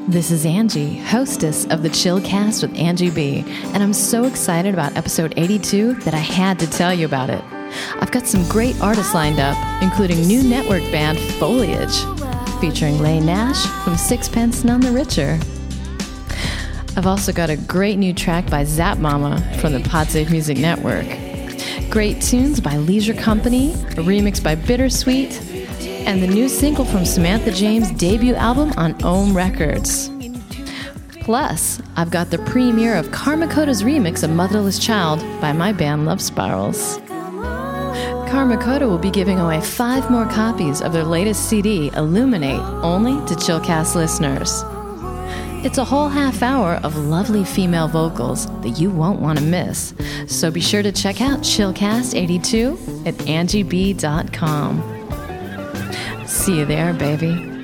This is Angie, hostess of the Chillcast with Angie B, and I'm so excited about episode 82 that I had to tell you about it. I've got some great artists lined up, including new network band Foliage, featuring Leigh Nash from Sixpence None the Richer. I've also got a great new track by Zap Mama from the Podsafe Music Network. Great tunes by Leisure Company, a remix by Bittersweet, and the new single from Samantha James' debut album on Ohm Records. Plus, I've got the premiere of Karma Koda's remix of Motherless Child by my band Love Spirals. Karma Koda will be giving away 5 more copies of their latest CD, Illuminate, only to Chillcast listeners. It's a whole half hour of lovely female vocals that you won't want to miss. So be sure to check out Chillcast 82 at angieb.com. See you there, baby.